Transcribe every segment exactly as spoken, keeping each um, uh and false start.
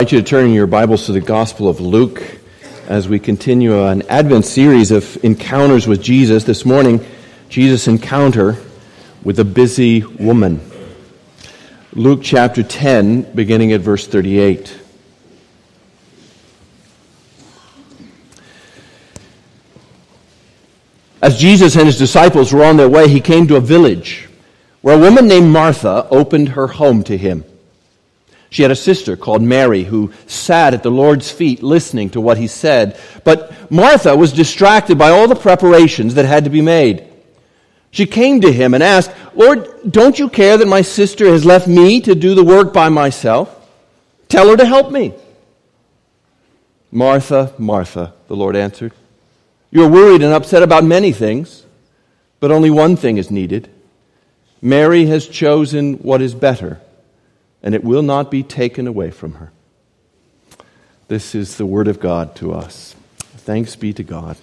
I invite you to turn your Bibles to the Gospel of Luke as we continue an Advent series of encounters with Jesus. This morning, Jesus' encounter with a busy woman. Luke chapter ten, beginning at verse thirty-eight. As Jesus and his disciples were on their way, he came to a village where a woman named Martha opened her home to him. She had a sister called Mary who sat at the Lord's feet listening to what he said. But Martha was distracted by all the preparations that had to be made. She came to him and asked, "Lord, don't you care that my sister has left me to do the work by myself? Tell her to help me." "Martha, Martha," the Lord answered, "you are worried and upset about many things, but only one thing is needed. Mary has chosen what is better, and it will not be taken away from her." This is the word of God to us. Thanks be to God.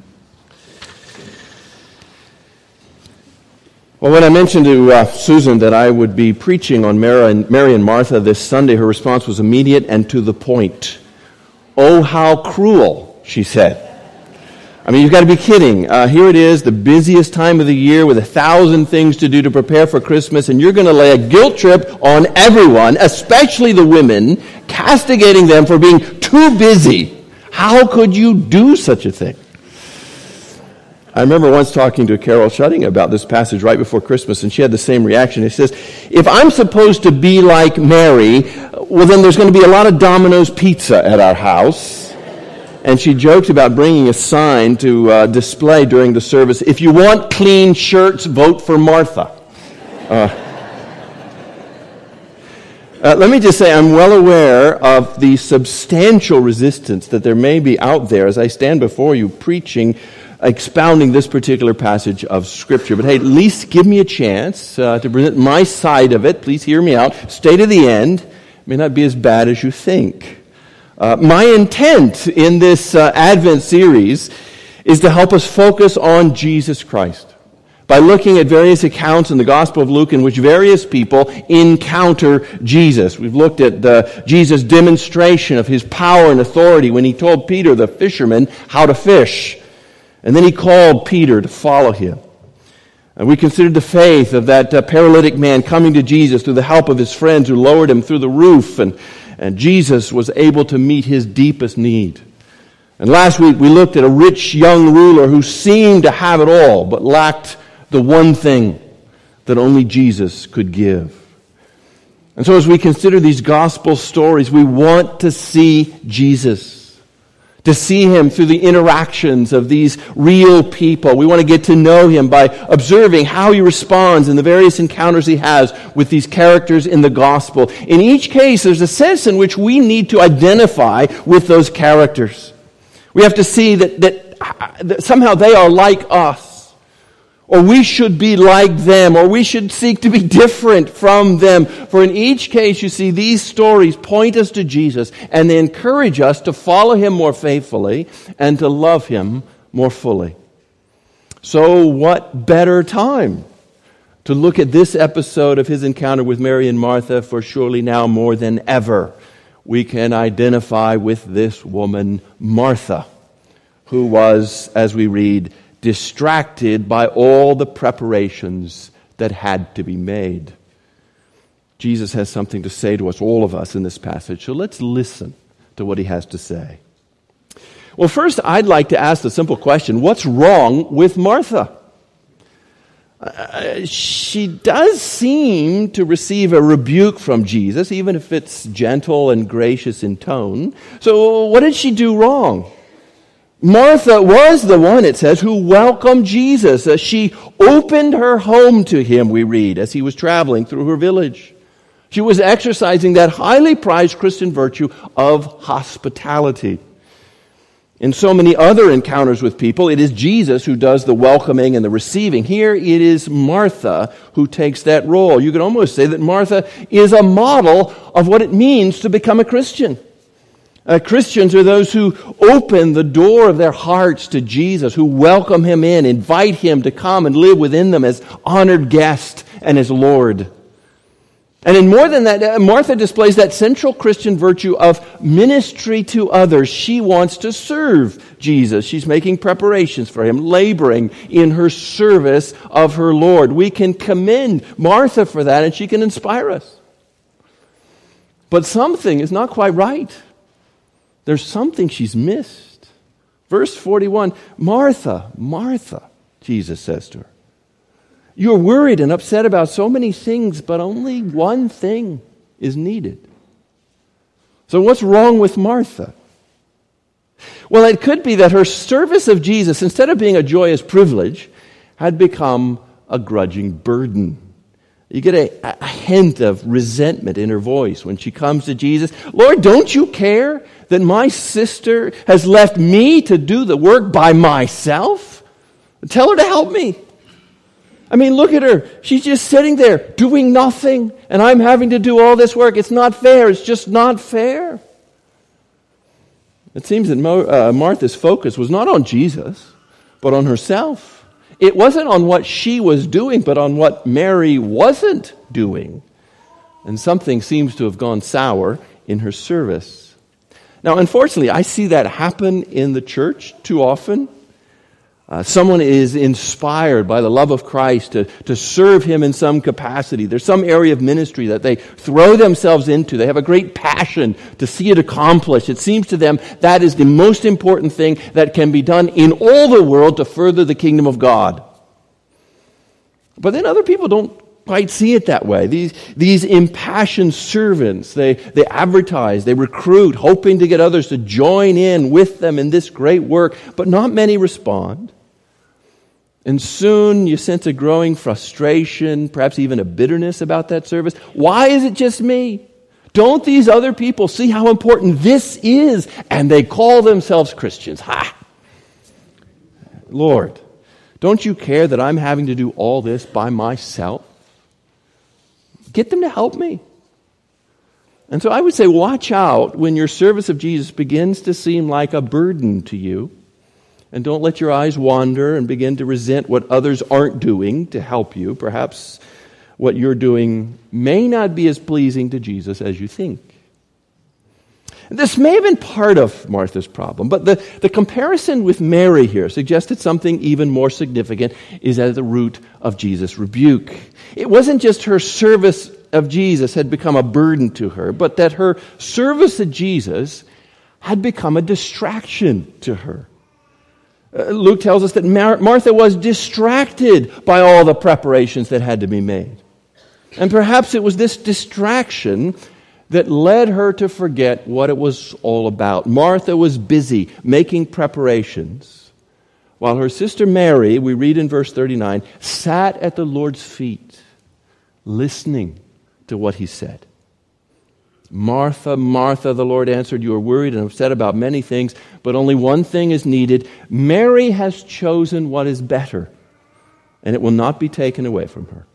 Well, when I mentioned to uh, Susan that I would be preaching on Mary and, Mary and Martha this Sunday, her response was immediate and to the point. "Oh, how cruel," she said. I mean, you've got to be kidding. Uh, here it is, the busiest time of the year with a thousand things to do to prepare for Christmas, and you're going to lay a guilt trip on everyone, especially the women, castigating them for being too busy. How could you do such a thing? I remember once talking to Carol Shutting about this passage right before Christmas, and she had the same reaction. She says, if I'm supposed to be like Mary, well, then there's going to be a lot of Domino's pizza at our house. And she joked about bringing a sign to uh, display during the service, "If you want clean shirts, vote for Martha." Uh, uh, let me just say, I'm well aware of the substantial resistance that there may be out there as I stand before you preaching, expounding this particular passage of Scripture. But hey, at least give me a chance uh, to present my side of it. Please hear me out. Stay to the end. It may not be as bad as you think. Uh, my intent in this uh, Advent series is to help us focus on Jesus Christ by looking at various accounts in the Gospel of Luke in which various people encounter Jesus. We've looked at the, Jesus' demonstration of his power and authority when he told Peter, the fisherman, how to fish. And then he called Peter to follow him. And we considered the faith of that uh, paralytic man coming to Jesus through the help of his friends who lowered him through the roof, and And Jesus was able to meet his deepest need. And last week we looked at a rich young ruler who seemed to have it all, but lacked the one thing that only Jesus could give. And so as we consider these gospel stories, we want to see Jesus. To see him through the interactions of these real people. We want to get to know him by observing how he responds in the various encounters he has with these characters in the gospel. In each case, there's a sense in which we need to identify with those characters. We have to see that, that, that somehow they are like us. Or we should be like them, or we should seek to be different from them. For in each case, you see, these stories point us to Jesus, and they encourage us to follow him more faithfully and to love him more fully. So what better time to look at this episode of his encounter with Mary and Martha, for surely now more than ever we can identify with this woman, Martha, who was, as we read, distracted by all the preparations that had to be made. Jesus has something to say to us, all of us, in this passage. So let's listen to what he has to say. Well, first, I'd like to ask the simple question, what's wrong with Martha? Uh, she does seem to receive a rebuke from Jesus, even if it's gentle and gracious in tone. So what did she do wrong? Martha was the one, it says, who welcomed Jesus. Uh, she opened her home to him, we read, as he was traveling through her village. She was exercising that highly prized Christian virtue of hospitality. In so many other encounters with people, it is Jesus who does the welcoming and the receiving. Here it is Martha who takes that role. You could almost say that Martha is a model of what it means to become a Christian. Uh, Christians are those who open the door of their hearts to Jesus, who welcome him in, invite him to come and live within them as honored guest and as Lord. And in more than that, Martha displays that central Christian virtue of ministry to others. She wants to serve Jesus. She's making preparations for him, laboring in her service of her Lord. We can commend Martha for that, and she can inspire us. But something is not quite right. There's something she's missed. Verse forty-one, Martha, Martha, Jesus says to her, you're worried and upset about so many things, but only one thing is needed. So what's wrong with Martha? Well, it could be that her service of Jesus, instead of being a joyous privilege, had become a grudging burden. You get a, a hint of resentment in her voice when she comes to Jesus. Lord, don't you care that my sister has left me to do the work by myself? Tell her to help me. I mean, look at her. She's just sitting there doing nothing, and I'm having to do all this work. It's not fair. It's just not fair. It seems that Mo, uh, Martha's focus was not on Jesus, but on herself. It wasn't on what she was doing, but on what Mary wasn't doing. And something seems to have gone sour in her service. Now, unfortunately, I see that happen in the church too often. Uh, someone is inspired by the love of Christ to, to serve him in some capacity. There's some area of ministry that they throw themselves into. They have a great passion to see it accomplished. It seems to them that is the most important thing that can be done in all the world to further the kingdom of God. But then other people don't quite see it that way. These, these impassioned servants, they, they advertise, they recruit, hoping to get others to join in with them in this great work, but not many respond. And soon you sense a growing frustration, perhaps even a bitterness about that service. Why is it just me? Don't these other people see how important this is? And they call themselves Christians. Ha! Lord, don't you care that I'm having to do all this by myself? Get them to help me. And so I would say watch out when your service of Jesus begins to seem like a burden to you. And don't let your eyes wander and begin to resent what others aren't doing to help you. Perhaps what you're doing may not be as pleasing to Jesus as you think. This may have been part of Martha's problem, but the, the comparison with Mary here suggested something even more significant is at the root of Jesus' rebuke. It wasn't just her service of Jesus had become a burden to her, but that her service of Jesus had become a distraction to her. Uh, Luke tells us that Mar- Martha was distracted by all the preparations that had to be made. And perhaps it was this distraction that led her to forget what it was all about. Martha was busy making preparations, while her sister Mary, we read in verse thirty-nine, sat at the Lord's feet, listening to what he said. Martha, Martha, the Lord answered, you are worried and upset about many things, but only one thing is needed. Mary has chosen what is better, and it will not be taken away from her.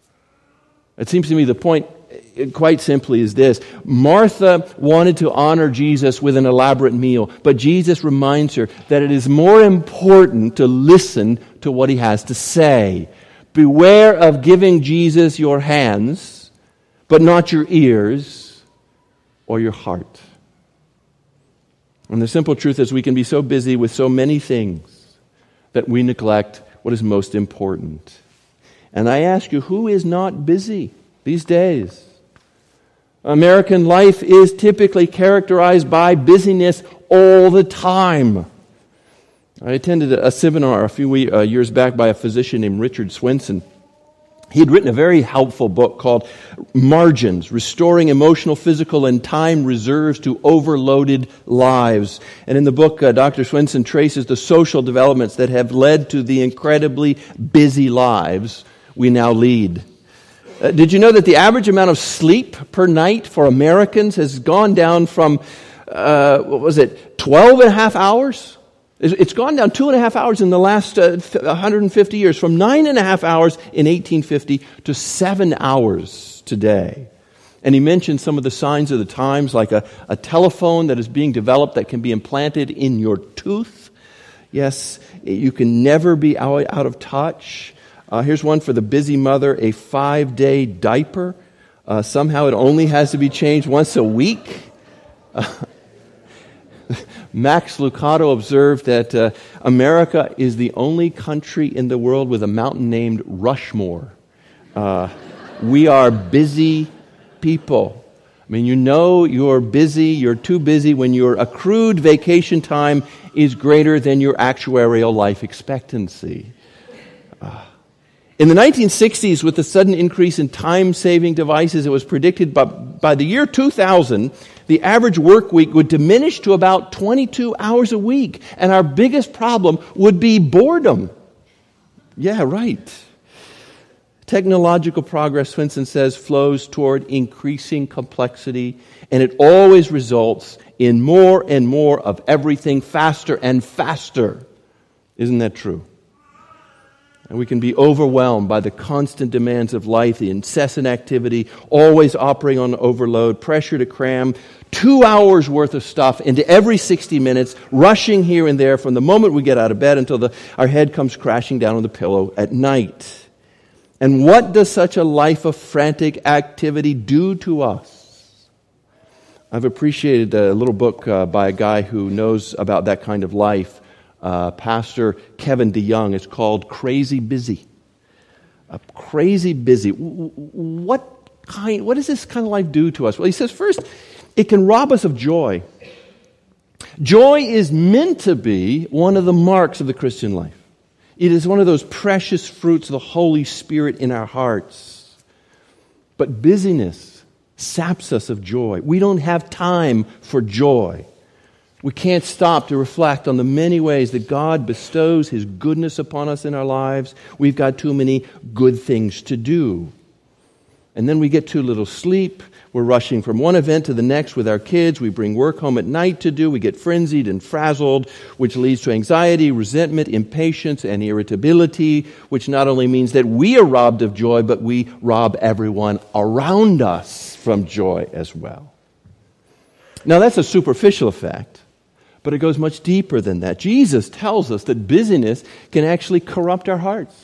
It seems to me the point, quite simply, is this. Martha wanted to honor Jesus with an elaborate meal, but Jesus reminds her that it is more important to listen to what he has to say. Beware of giving Jesus your hands, but not your ears or your heart. And the simple truth is we can be so busy with so many things that we neglect what is most important. And I ask you, who is not busy these days? American life is typically characterized by busyness all the time. I attended a seminar a few years back by a physician named Richard Swenson. He had written a very helpful book called Margins, Restoring Emotional, Physical, and Time Reserves to Overloaded Lives. And in the book, uh, Doctor Swenson traces the social developments that have led to the incredibly busy lives we now lead. Uh, did you know that the average amount of sleep per night for Americans has gone down from, uh, what was it, twelve and a half hours? It's gone down two and a half hours in the last uh, one hundred fifty years, from nine and a half hours in eighteen fifty to seven hours today. And he mentioned some of the signs of the times, like a, a telephone that is being developed that can be implanted in your tooth. Yes, you can never be out, out of touch. Uh, here's one for the busy mother, a five-day diaper. Uh, somehow it only has to be changed once a week. Uh, Max Lucado observed that uh, America is the only country in the world with a mountain named Rushmore. Uh, we are busy people. I mean, you know you're busy, you're too busy when your accrued vacation time is greater than your actuarial life expectancy. Uh, in the nineteen sixties, with the sudden increase in time-saving devices, it was predicted by, by the year two thousand, the average work week would diminish to about twenty-two hours a week, and our biggest problem would be boredom. Yeah, right. Technological progress, Swinson says, flows toward increasing complexity, and it always results in more and more of everything faster and faster. Isn't that true? And we can be overwhelmed by the constant demands of life, the incessant activity, always operating on overload, pressure to cram two hours worth of stuff into every sixty minutes, rushing here and there from the moment we get out of bed until the, our head comes crashing down on the pillow at night. And what does such a life of frantic activity do to us? I've appreciated a little book uh, by a guy who knows about that kind of life, uh, Pastor Kevin DeYoung. It's called Crazy Busy. Uh, crazy Busy. What kind? What does this kind of life do to us? Well, he says, first, it can rob us of joy. Joy is meant to be one of the marks of the Christian life. It is one of those precious fruits of the Holy Spirit in our hearts. But busyness saps us of joy. We don't have time for joy. We can't stop to reflect on the many ways that God bestows His goodness upon us in our lives. We've got too many good things to do. And then we get too little sleep. We're rushing from one event to the next with our kids. We bring work home at night to do. We get frenzied and frazzled, which leads to anxiety, resentment, impatience, and irritability, which not only means that we are robbed of joy, but we rob everyone around us from joy as well. Now, that's a superficial effect, but it goes much deeper than that. Jesus tells us that busyness can actually corrupt our hearts.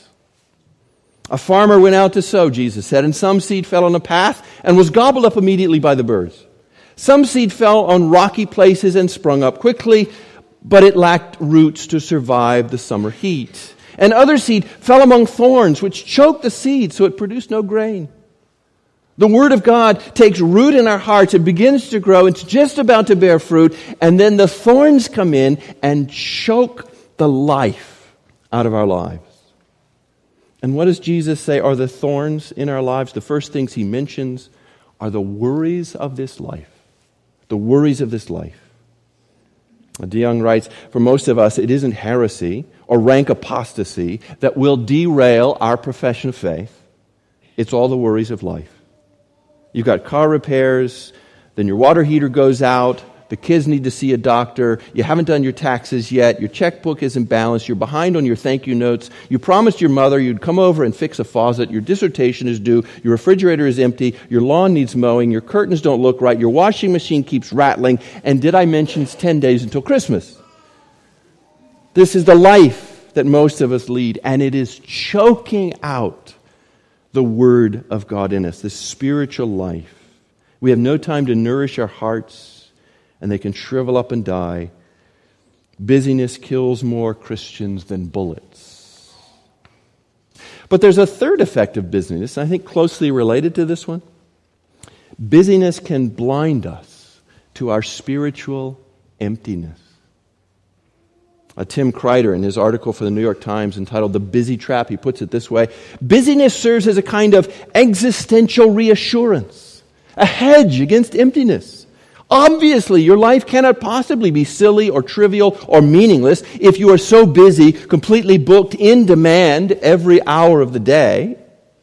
A farmer went out to sow, Jesus said, and some seed fell on a path and was gobbled up immediately by the birds. Some seed fell on rocky places and sprung up quickly, but it lacked roots to survive the summer heat. And other seed fell among thorns, which choked the seed, so it produced no grain. The Word of God takes root in our hearts, it begins to grow, it's just about to bear fruit, and then the thorns come in and choke the life out of our lives. And what does Jesus say are the thorns in our lives? The first things He mentions are the worries of this life. The worries of this life. DeYoung writes, for most of us, it isn't heresy or rank apostasy that will derail our profession of faith. It's all the worries of life. You've got car repairs, then your water heater goes out, the kids need to see a doctor, you haven't done your taxes yet, your checkbook isn't balanced, you're behind on your thank you notes, you promised your mother you'd come over and fix a faucet, your dissertation is due, your refrigerator is empty, your lawn needs mowing, your curtains don't look right, your washing machine keeps rattling, and did I mention it's ten days until Christmas? This is the life that most of us lead, and it is choking out the Word of God in us, this spiritual life. We have no time to nourish our hearts, and they can shrivel up and die. Busyness kills more Christians than bullets. But there's a third effect of busyness, I think closely related to this one. Busyness can blind us to our spiritual emptiness. Uh, Tim Kreider, in his article for the New York Times entitled The Busy Trap, he puts it this way: busyness serves as a kind of existential reassurance, a hedge against emptiness. Obviously, your life cannot possibly be silly or trivial or meaningless if you are so busy, completely booked, in demand every hour of the day.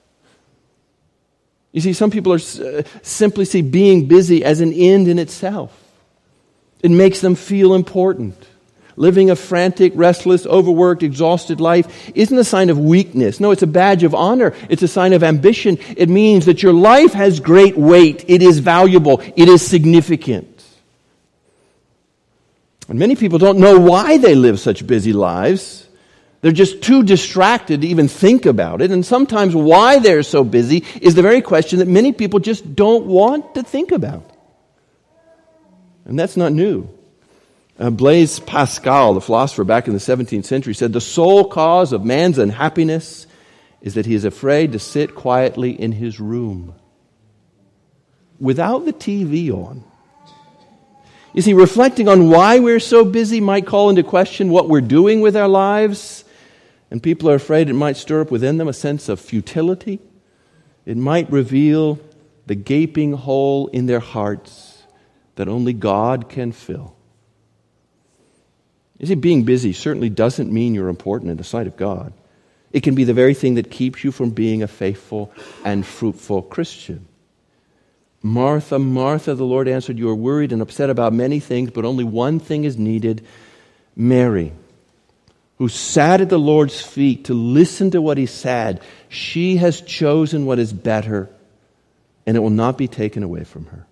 You see, some people are uh, simply see being busy as an end in itself. It makes them feel important. Living a frantic, restless, overworked, exhausted life isn't a sign of weakness. No, it's a badge of honor. It's a sign of ambition. It means that your life has great weight. It is valuable. It is significant. And many people don't know why they live such busy lives. They're just too distracted to even think about it. And sometimes why they're so busy is the very question that many people just don't want to think about. And that's not new. Uh, Blaise Pascal, the philosopher back in the seventeenth century, said the sole cause of man's unhappiness is that he is afraid to sit quietly in his room without the T V on. You see, reflecting on why we're so busy might call into question what we're doing with our lives. And people are afraid it might stir up within them a sense of futility. It might reveal the gaping hole in their hearts that only God can fill. You see, being busy certainly doesn't mean you're important in the sight of God. It can be the very thing that keeps you from being a faithful and fruitful Christian. Martha, Martha, the Lord answered, you are worried and upset about many things, but only one thing is needed. Mary, who sat at the Lord's feet to listen to what he said, she has chosen what is better, and it will not be taken away from her.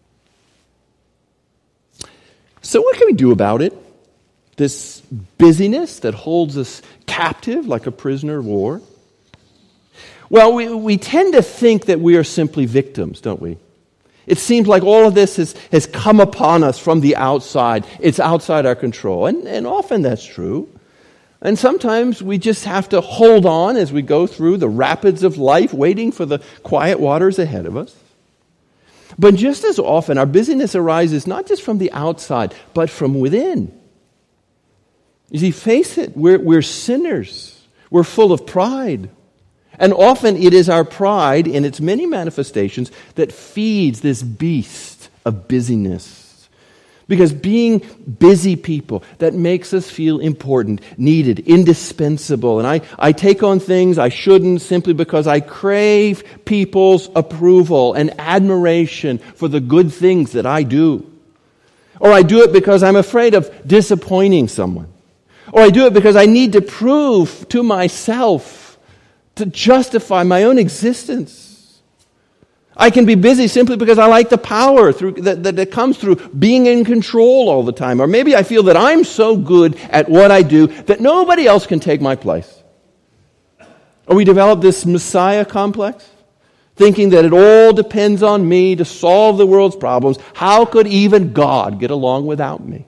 So what can we do about it? This busyness that holds us captive like a prisoner of war? Well, we, we tend to think that we are simply victims, don't we? It seems like all of this has, has come upon us from the outside. It's outside our control. And, and often that's true. And sometimes we just have to hold on as we go through the rapids of life, waiting for the quiet waters ahead of us. But just as often, our busyness arises not just from the outside, but from within. You see, face it, we're, we're sinners. We're full of pride. And often it is our pride in its many manifestations that feeds this beast of busyness. Because being busy people, that makes us feel important, needed, indispensable. And I, I take on things I shouldn't simply because I crave people's approval and admiration for the good things that I do. Or I do it because I'm afraid of disappointing someone. Or I do it because I need to prove to myself to justify my own existence. I can be busy simply because I like the power through, that, that, that comes through being in control all the time. Or maybe I feel that I'm so good at what I do that nobody else can take my place. Or we develop this Messiah complex, thinking that it all depends on me to solve the world's problems. How could even God get along without me?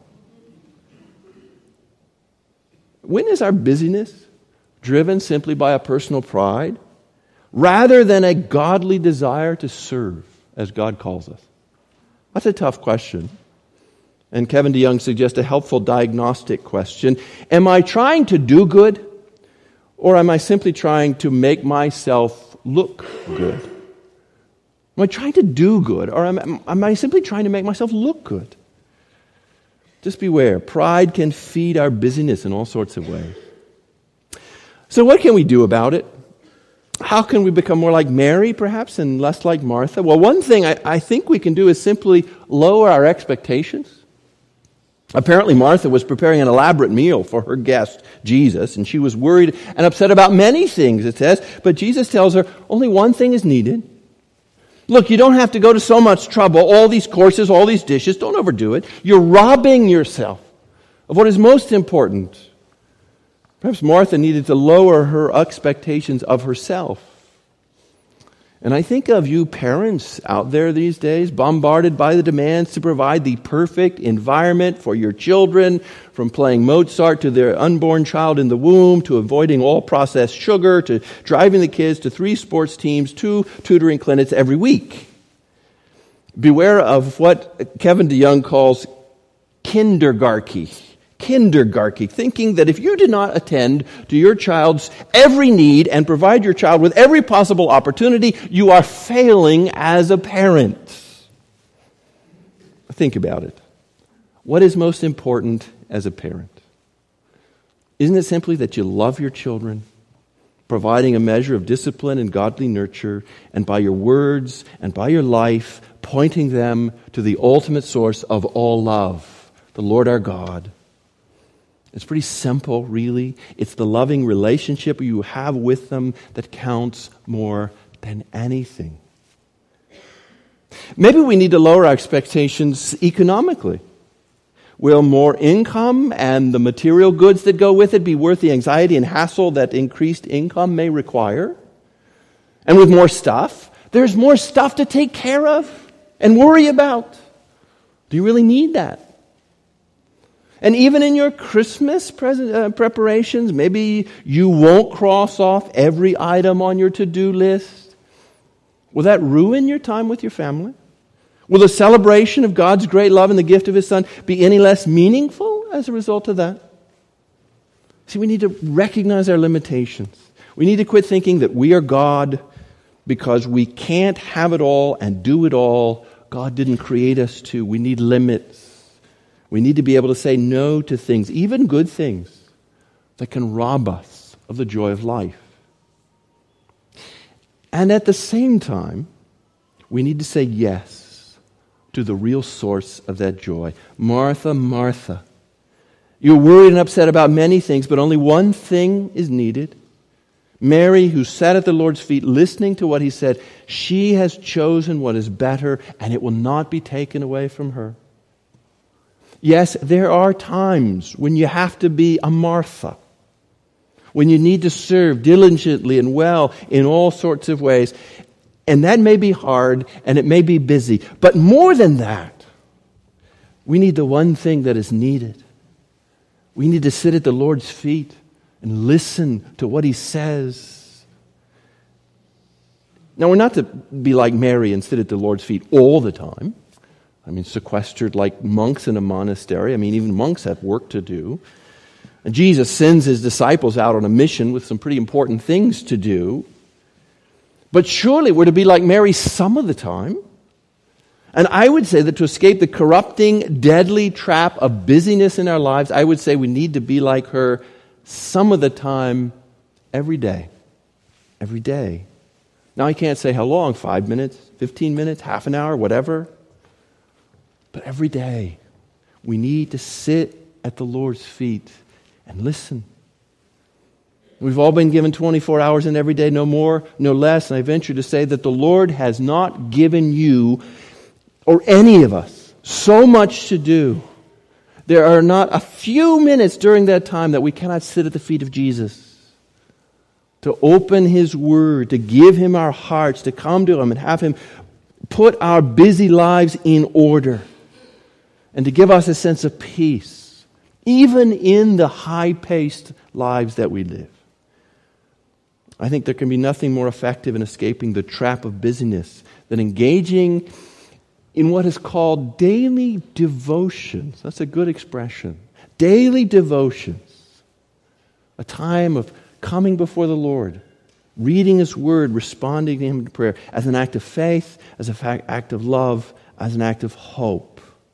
When is our busyness driven simply by a personal pride, rather than a godly desire to serve as God calls us? That's a tough question. And Kevin DeYoung suggests a helpful diagnostic question. Am I trying to do good, or am I simply trying to make myself look good? Am I trying to do good, or am, am I simply trying to make myself look good? Just beware. Pride can feed our busyness in all sorts of ways. So what can we do about it? How can we become more like Mary, perhaps, and less like Martha? Well, one thing I, I think we can do is simply lower our expectations. Apparently, Martha was preparing an elaborate meal for her guest, Jesus, and she was worried and upset about many things, it says. But Jesus tells her, only one thing is needed. Look, you don't have to go to so much trouble, all these courses, all these dishes. Don't overdo it. You're robbing yourself of what is most important. Perhaps Martha needed to lower her expectations of herself. And I think of you parents out there these days, bombarded by the demands to provide the perfect environment for your children, from playing Mozart to their unborn child in the womb, to avoiding all processed sugar, to driving the kids to three sports teams, two tutoring clinics every week. Beware of what Kevin DeYoung calls kindergarchy. Kindergarchy, thinking that if you did not attend to your child's every need and provide your child with every possible opportunity, you are failing as a parent. Think about it. What is most important as a parent? Isn't it simply that you love your children, providing a measure of discipline and godly nurture, and by your words and by your life, pointing them to the ultimate source of all love, the Lord our God? It's pretty simple, really. It's the loving relationship you have with them that counts more than anything. Maybe we need to lower our expectations economically. Will more income and the material goods that go with it be worth the anxiety and hassle that increased income may require? And with more stuff, there's more stuff to take care of and worry about. Do you really need that? And even in your Christmas present, uh, preparations, maybe you won't cross off every item on your to-do list. Will that ruin your time with your family? Will the celebration of God's great love and the gift of His Son be any less meaningful as a result of that? See, we need to recognize our limitations. We need to quit thinking that we are God because we can't have it all and do it all. God didn't create us to. We need limits. We need to be able to say no to things, even good things, that can rob us of the joy of life. And at the same time, we need to say yes to the real source of that joy. Martha, Martha, you're worried and upset about many things, but only one thing is needed. Mary, who sat at the Lord's feet listening to what He said, she has chosen what is better, and it will not be taken away from her. Yes, there are times when you have to be a Martha, when you need to serve diligently and well in all sorts of ways. And that may be hard and it may be busy. But more than that, we need the one thing that is needed. We need to sit at the Lord's feet and listen to what He says. Now, we're not to be like Mary and sit at the Lord's feet all the time. I mean, sequestered like monks in a monastery. I mean, even monks have work to do. And Jesus sends His disciples out on a mission with some pretty important things to do. But surely we're to be like Mary some of the time. And I would say that to escape the corrupting, deadly trap of busyness in our lives, I would say we need to be like her some of the time, every day. Every day. Now, I can't say how long, five minutes, fifteen minutes, half an hour, whatever. But every day, we need to sit at the Lord's feet and listen. We've all been given twenty-four hours in every day, no more, no less. And I venture to say that the Lord has not given you, or any of us, so much to do. There are not a few minutes during that time that we cannot sit at the feet of Jesus, to open His Word, to give Him our hearts, to come to Him and have Him put our busy lives in order, and to give us a sense of peace, even in the high-paced lives that we live. I think there can be nothing more effective in escaping the trap of busyness than engaging in what is called daily devotions. That's a good expression. Daily devotions. A time of coming before the Lord, reading His Word, responding to Him in prayer as an act of faith, as an act of love, as an act of hope.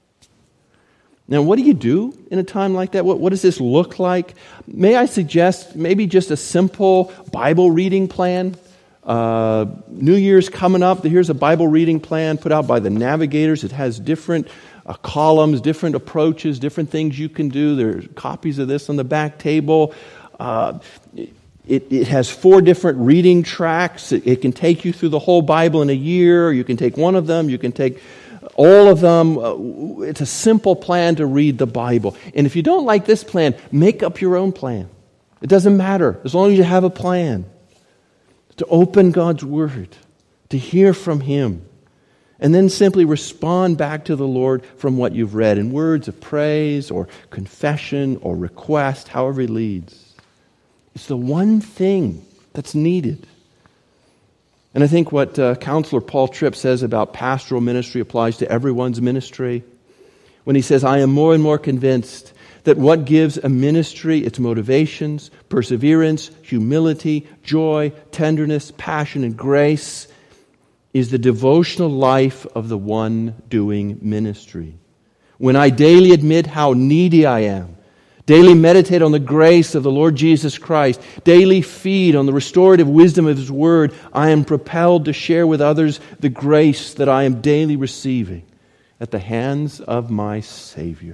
Now, what do you do in a time like that? What, what does this look like? May I suggest maybe just a simple Bible reading plan? Uh, New Year's coming up. Here's a Bible reading plan put out by the Navigators. It has different uh, columns, different approaches, different things you can do. There are copies of this on the back table. Uh, it, it has four different reading tracks. It, it can take you through the whole Bible in a year. You can take one of them. You can take all of them. It's a simple plan to read the Bible. And if you don't like this plan, make up your own plan. It doesn't matter, as long as you have a plan. To open God's Word, to hear from Him, and then simply respond back to the Lord from what you've read in words of praise or confession or request, however He leads. It's the one thing that's needed. And I think what uh, Counselor Paul Tripp says about pastoral ministry applies to everyone's ministry. When he says, I am more and more convinced that what gives a ministry its motivations, perseverance, humility, joy, tenderness, passion, and grace is the devotional life of the one doing ministry. When I daily admit how needy I am, daily meditate on the grace of the Lord Jesus Christ, daily feed on the restorative wisdom of His Word, I am propelled to share with others the grace that I am daily receiving at the hands of my Savior.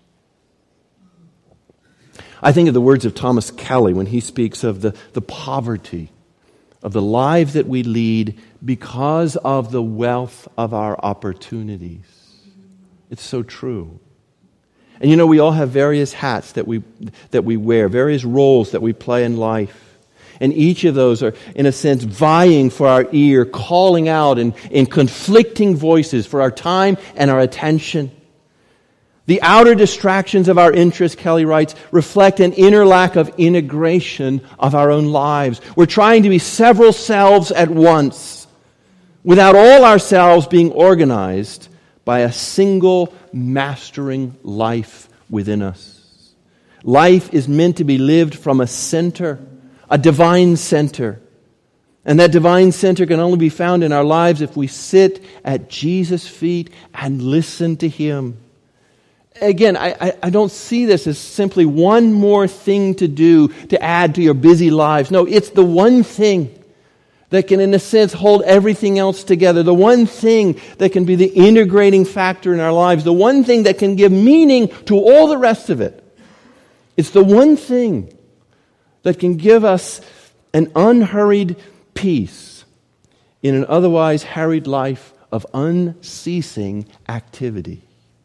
I think of the words of Thomas Kelly when he speaks of the, the poverty of the lives that we lead because of the wealth of our opportunities. It's so true. And you know, we all have various hats that we that we wear, various roles that we play in life. And each of those are, in a sense, vying for our ear, calling out in, in conflicting voices for our time and our attention. The outer distractions of our interest, Kelly writes, reflect an inner lack of integration of our own lives. We're trying to be several selves at once, without all ourselves being organized by a single mastering life within us. Life is meant to be lived from a center, a divine center. And that divine center can only be found in our lives if we sit at Jesus' feet and listen to Him. Again, I, I, I don't see this as simply one more thing to do to add to your busy lives. No, it's the one thing that can, in a sense, hold everything else together. The one thing that can be the integrating factor in our lives. The one thing that can give meaning to all the rest of it. It's the one thing that can give us an unhurried peace in an otherwise harried life of unceasing activity.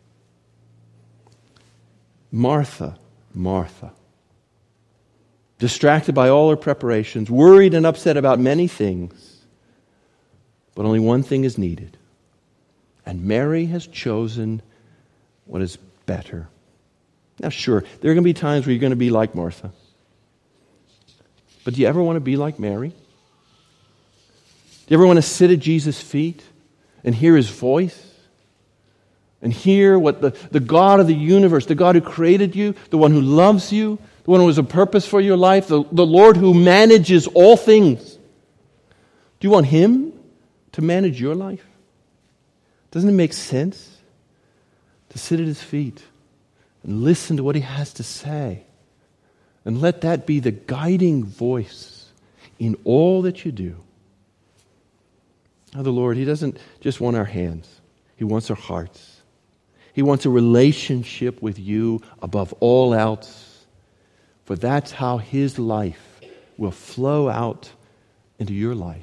Martha, Martha, distracted by all her preparations, worried and upset about many things, but only one thing is needed. And Mary has chosen what is better. Now, sure, there are going to be times where you're going to be like Martha. But do you ever want to be like Mary? Do you ever want to sit at Jesus' feet and hear His voice? And hear what the, the God of the universe, the God who created you, the one who loves you, the one who has a purpose for your life, the, the Lord who manages all things. Do you want Him to manage your life? Doesn't it make sense to sit at His feet and listen to what He has to say? And let that be the guiding voice in all that you do. Now the Lord, He doesn't just want our hands. He wants our hearts. He wants a relationship with you above all else. For that's how His life will flow out into your life.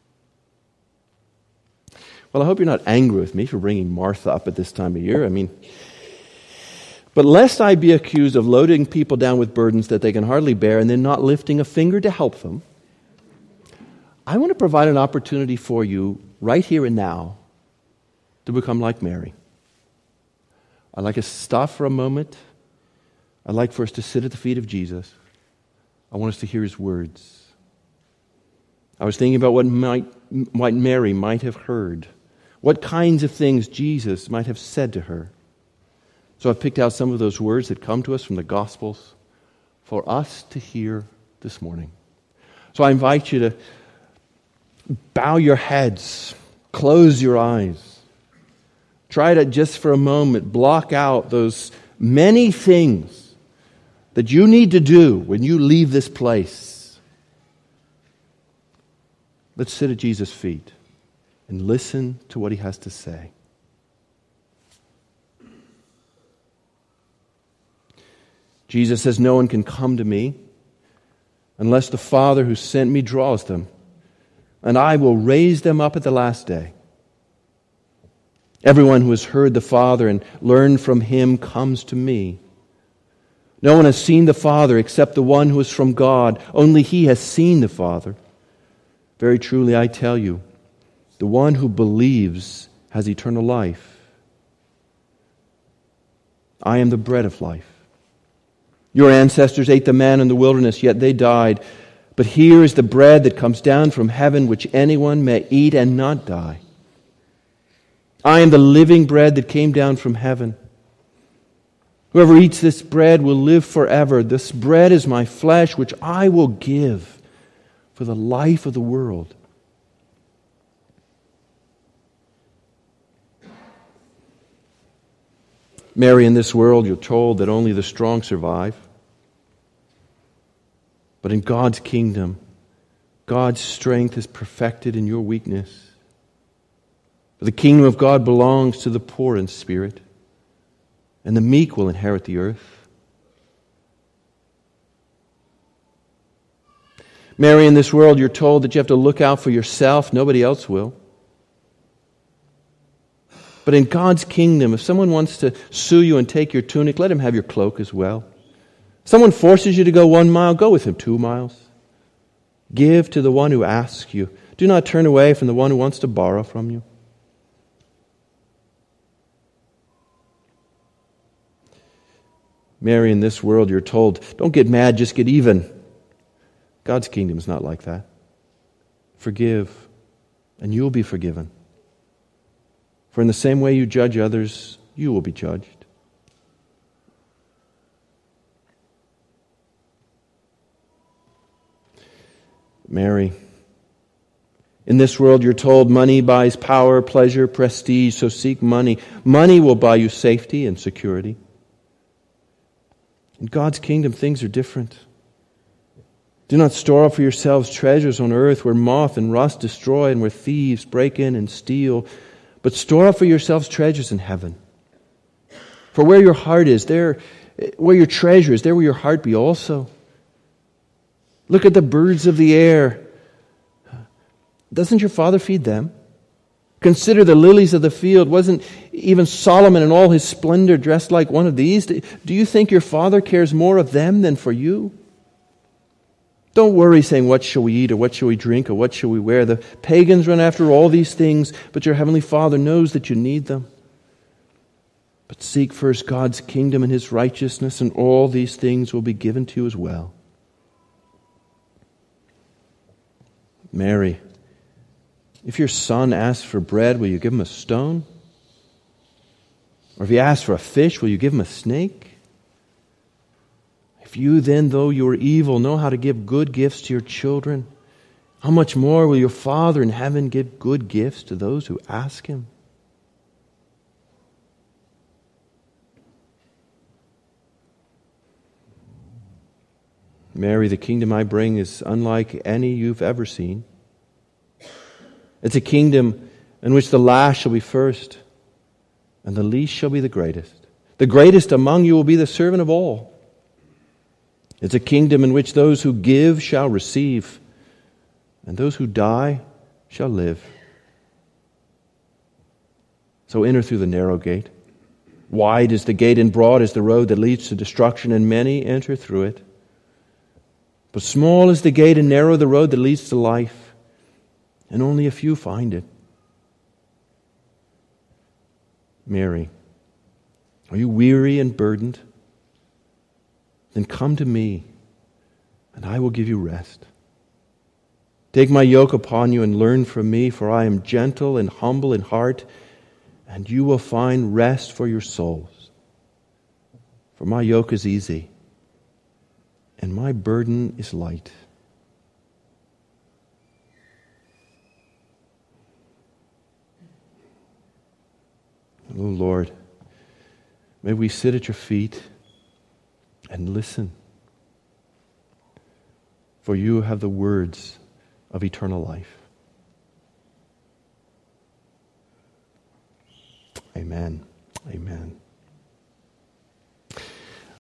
Well, I hope you're not angry with me for bringing Martha up at this time of year. I mean... But lest I be accused of loading people down with burdens that they can hardly bear and then not lifting a finger to help them, I want to provide an opportunity for you right here and now to become like Mary. I'd like us to stop for a moment. I'd like for us to sit at the feet of Jesus. I want us to hear His words. I was thinking about what might, what Mary might have heard, what kinds of things Jesus might have said to her. So I've picked out some of those words that come to us from the Gospels for us to hear this morning. So I invite you to bow your heads, close your eyes. Try to, just for a moment, block out those many things that you need to do when you leave this place. Let's sit at Jesus' feet and listen to what He has to say. Jesus says, "No one can come to me unless the Father who sent me draws them, and I will raise them up at the last day. Everyone who has heard the Father and learned from Him comes to me. No one has seen the Father except the one who is from God. Only He has seen the Father. Very truly I tell you, the one who believes has eternal life. I am the bread of life. Your ancestors ate the manna in the wilderness, yet they died. But here is the bread that comes down from heaven, which anyone may eat and not die. I am the living bread that came down from heaven. Whoever eats this bread will live forever. This bread is my flesh, which I will give for the life of the world." Mary, in this world, you're told that only the strong survive. But in God's kingdom, God's strength is perfected in your weakness. For the kingdom of God belongs to the poor in spirit, and the meek will inherit the earth. Mary, in this world, you're told that you have to look out for yourself. Nobody else will. But in God's kingdom, if someone wants to sue you and take your tunic, let him have your cloak as well. Someone forces you to go one mile, go with him two miles. Give to the one who asks you. Do not turn away from the one who wants to borrow from you. Mary, in this world, you're told, don't get mad, just get even. God's kingdom is not like that. Forgive, and you will be forgiven. For in the same way you judge others, you will be judged. Mary, in this world you're told money buys power, pleasure, prestige, so seek money. Money will buy you safety and security. In God's kingdom, things are different. Do not store up for yourselves treasures on earth where moth and rust destroy and where thieves break in and steal, but store up for yourselves treasures in heaven. For where your heart is, there, where your treasure is, there will your heart be also. Look at the birds of the air. Doesn't your Father feed them? Consider the lilies of the field. Wasn't even Solomon in all his splendor dressed like one of these? Do you think your Father cares more of them than for you? Don't worry saying, what shall we eat, or what shall we drink, or what shall we wear? The pagans run after all these things, but your heavenly Father knows that you need them. But seek first God's kingdom and His righteousness, and all these things will be given to you as well. Mary, if your son asks for bread, will you give him a stone? Or if he asks for a fish, will you give him a snake? If you then, though you are evil, know how to give good gifts to your children, how much more will your Father in heaven give good gifts to those who ask Him? Mary, the kingdom I bring is unlike any you've ever seen. It's a kingdom in which the last shall be first, and the least shall be the greatest. The greatest among you will be the servant of all. It's a kingdom in which those who give shall receive, and those who die shall live. So enter through the narrow gate. Wide is the gate and broad is the road that leads to destruction, and many enter through it. But small is the gate and narrow the road that leads to life, and only a few find it. Mary, are you weary and burdened? Then come to me, and I will give you rest. Take my yoke upon you and learn from me, for I am gentle and humble in heart, and you will find rest for your souls. For my yoke is easy, and my burden is light. Oh Lord, may we sit at your feet and listen, for you have the words of eternal life. Amen. Amen.